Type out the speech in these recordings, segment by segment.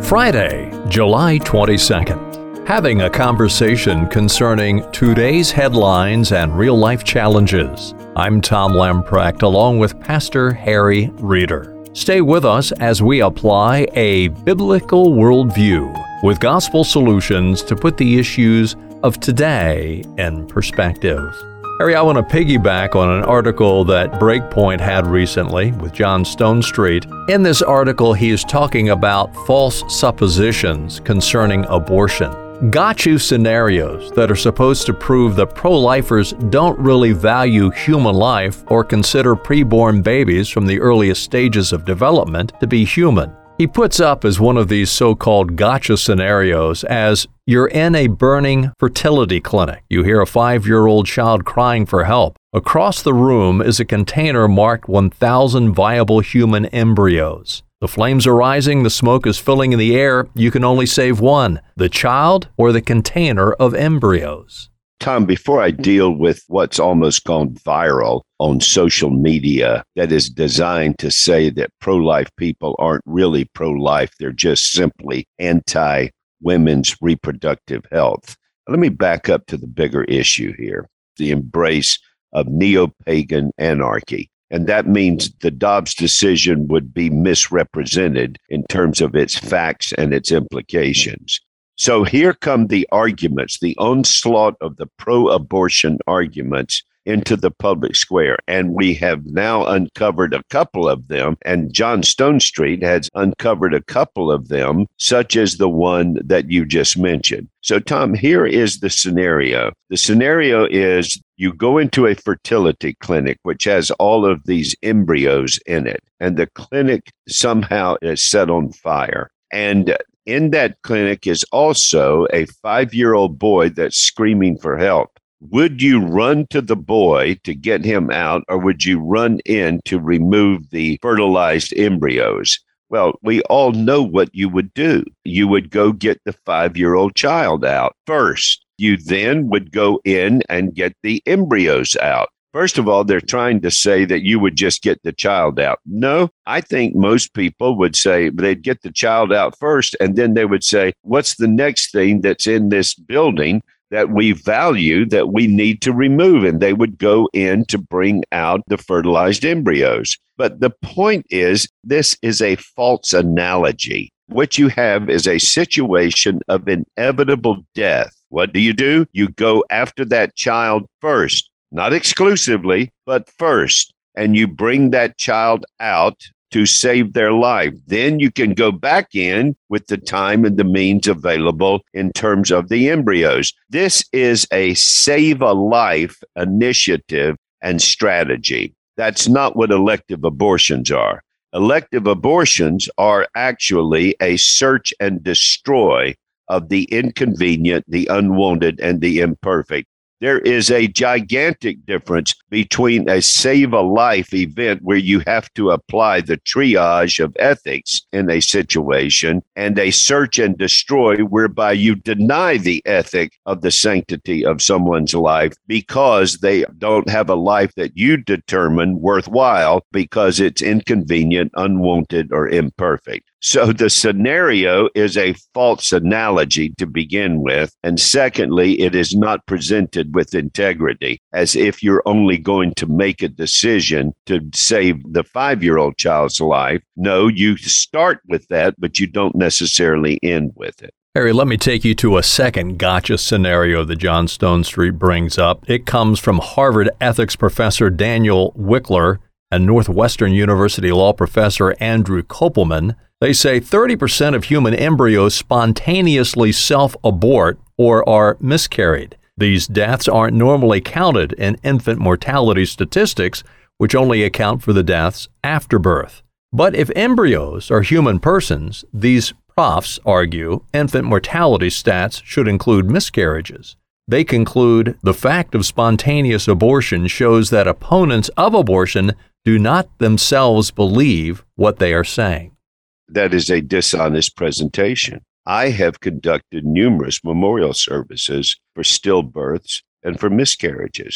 Friday, July 22nd. Having a conversation concerning today's headlines and real-life challenges. I'm Tom Lamprecht along with Pastor Harry Reeder. Stay with us as we apply a biblical worldview with gospel solutions to put the issues of today in perspective. Harry, I want to piggyback on an article that Breakpoint had recently with John Stonestreet. In this article, he is talking about false suppositions concerning abortion. Gotcha scenarios that are supposed to prove that pro-lifers don't really value human life or consider preborn babies from the earliest stages of development to be human. He puts up as one of these so-called gotcha scenarios as you're in a burning fertility clinic. You hear a 5-year-old child crying for help. Across the room is a container marked 1,000 viable human embryos. The flames are rising, the smoke is filling in the air. You can only save one, the child or the container of embryos. Tom, before I deal with what's almost gone viral on social media that is designed to say that pro-life people aren't really pro-life, they're just simply anti-women's reproductive health. Let me back up to the bigger issue here, the embrace of neo-pagan anarchy. And that means the Dobbs decision would be misrepresented in terms of its facts and its implications. So here come the arguments, the onslaught of the pro-abortion arguments into the public square. And we have now uncovered a couple of them, and John Stonestreet has uncovered a couple of them, such as the one that you just mentioned. So, Tom, here is the scenario. The scenario is you go into a fertility clinic, which has all of these embryos in it, and the clinic somehow is set on fire. And in that clinic is also a 5-year-old boy that's screaming for help. Would you run to the boy to get him out, or would you run in to remove the fertilized embryos? Well, we all know what you would do. You would go get the 5-year-old child out first. You then would go in and get the embryos out. First of all, they're trying to say that you would just get the child out. No, I think most people would say they'd get the child out first, and then they would say, what's the next thing that's in this building that we value that we need to remove? And they would go in to bring out the fertilized embryos. But the point is, this is a false analogy. What you have is a situation of inevitable death. What do? You go after that child first. Not exclusively, but first, and you bring that child out to save their life. Then you can go back in with the time and the means available in terms of the embryos. This is a save a life initiative and strategy. That's not what elective abortions are. Elective abortions are actually a search and destroy of the inconvenient, the unwanted, and the imperfect. There is a gigantic difference between a save-a-life event where you have to apply the triage of ethics in a situation and a search and destroy whereby you deny the ethic of the sanctity of someone's life because they don't have a life that you determine worthwhile because it's inconvenient, unwanted, or imperfect. So the scenario is a false analogy to begin with. And secondly, it is not presented with integrity, as if you're only going to make a decision to save the 5-year-old child's life. No, you start with that, but you don't necessarily end with it. Harry, let me take you to a second gotcha scenario that John Stonestreet brings up. It comes from Harvard ethics professor Daniel Wickler and Northwestern University law professor Andrew Kopelman. They say 30% of human embryos spontaneously self-abort or are miscarried. These deaths aren't normally counted in infant mortality statistics, which only account for the deaths after birth. But if embryos are human persons, these profs argue infant mortality stats should include miscarriages. They conclude the fact of spontaneous abortion shows that opponents of abortion do not themselves believe what they are saying. That is a dishonest presentation. I have conducted numerous memorial services for stillbirths and for miscarriages.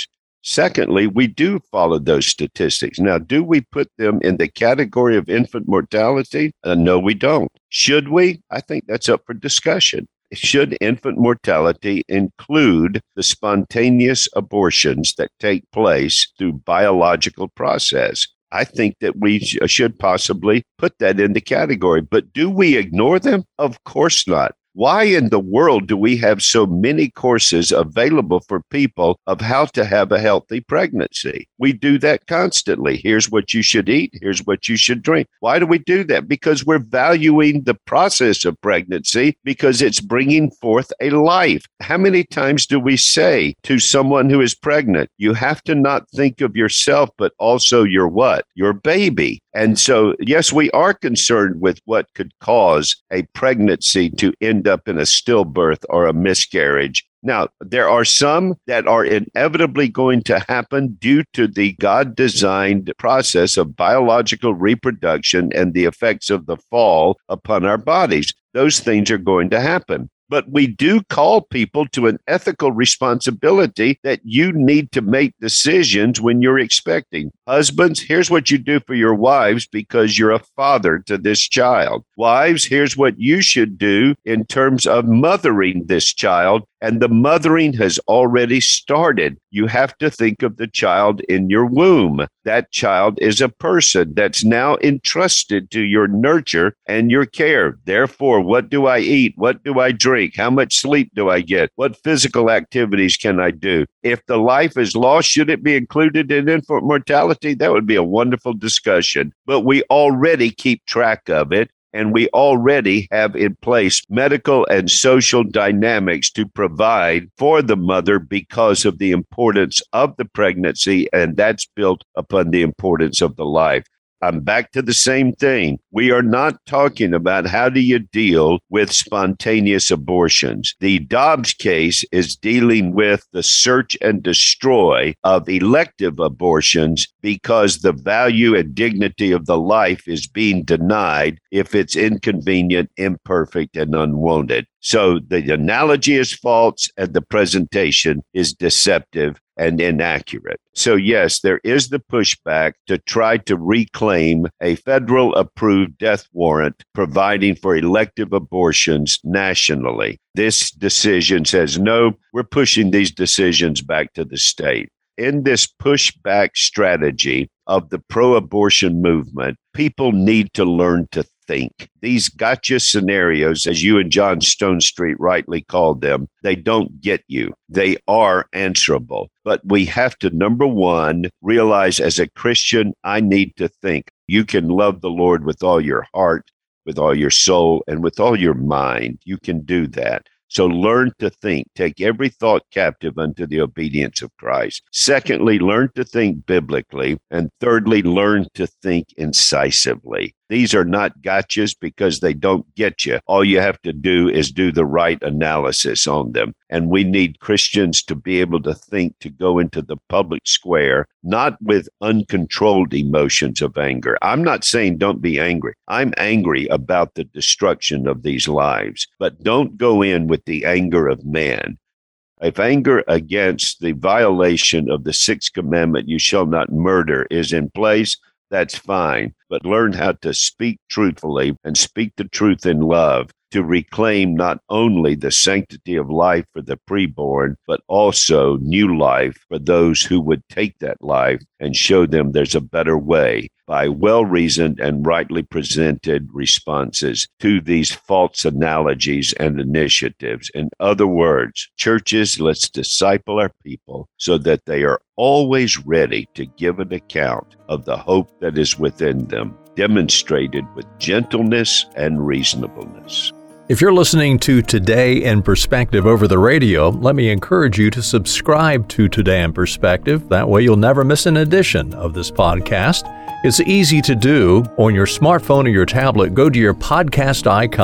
Secondly, we do follow those statistics. Now, do we put them in the category of infant mortality? No, we don't. Should we? I think that's up for discussion. Should infant mortality include the spontaneous abortions that take place through biological process? I think that we should possibly put that in the category. But do we ignore them? Of course not. Why in the world do we have so many courses available for people of how to have a healthy pregnancy? We do that constantly. Here's what you should eat. Here's what you should drink. Why do we do that? Because we're valuing the process of pregnancy because it's bringing forth a life. How many times do we say to someone who is pregnant, you have to not think of yourself, but also your what? Your baby. And so, yes, we are concerned with what could cause a pregnancy to end up in a stillbirth or a miscarriage. Now, there are some that are inevitably going to happen due to the God-designed process of biological reproduction and the effects of the fall upon our bodies. Those things are going to happen. But we do call people to an ethical responsibility that you need to make decisions when you're expecting. Husbands, here's what you do for your wives because you're a father to this child. Wives, here's what you should do in terms of mothering this child. And the mothering has already started. You have to think of the child in your womb. That child is a person that's now entrusted to your nurture and your care. Therefore, what do I eat? What do I drink? How much sleep do I get? What physical activities can I do? If the life is lost, should it be included in infant mortality? That would be a wonderful discussion. But we already keep track of it. And we already have in place medical and social dynamics to provide for the mother because of the importance of the pregnancy, and that's built upon the importance of the life. I'm back to the same thing. We are not talking about how do you deal with spontaneous abortions. The Dobbs case is dealing with the search and destroy of elective abortions because the value and dignity of the life is being denied if it's inconvenient, imperfect, and unwanted. So the analogy is false and the presentation is deceptive and inaccurate. So yes, there is the pushback to try to reclaim a federal approved death warrant providing for elective abortions nationally. This decision says, no, we're pushing these decisions back to the state. In this pushback strategy of the pro-abortion movement, people need to learn to think. These gotcha scenarios, as you and John Stonestreet rightly called them, they don't get you. They are answerable. But we have to, number one, realize as a Christian, I need to think. You can love the Lord with all your heart, with all your soul, and with all your mind. You can do that. So learn to think. Take every thought captive unto the obedience of Christ. Secondly, learn to think biblically. And thirdly, learn to think incisively. These are not gotchas because they don't get you. All you have to do is do the right analysis on them. And we need Christians to be able to think, to go into the public square, not with uncontrolled emotions of anger. I'm not saying don't be angry. I'm angry about the destruction of these lives, but don't go in with the anger of man. If anger against the violation of the sixth commandment, you shall not murder, is in place, that's fine. But learn how to speak truthfully and speak the truth in love to reclaim not only the sanctity of life for the preborn, but also new life for those who would take that life and show them there's a better way by well-reasoned and rightly presented responses to these false analogies and initiatives. In other words, churches, let's disciple our people so that they are always ready to give an account of the hope that is within them, demonstrated with gentleness and reasonableness. If you're listening to Today in Perspective over the radio, let me encourage you to subscribe to Today in Perspective. That way you'll never miss an edition of this podcast. It's easy to do. On your smartphone or your tablet, go to your podcast icon.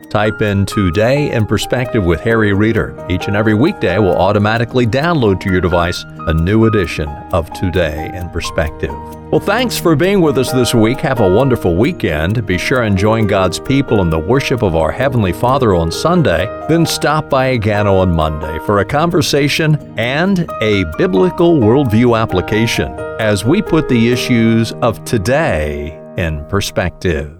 Type in Today in Perspective with Harry Reeder. Each and every weekday will automatically download to your device a new edition of Today in Perspective. Well, thanks for being with us this week. Have a wonderful weekend. Be sure and join God's people in the worship of our Heavenly Father on Sunday. Then stop by again on Monday for a conversation and a biblical worldview application as we put the issues of today in perspective.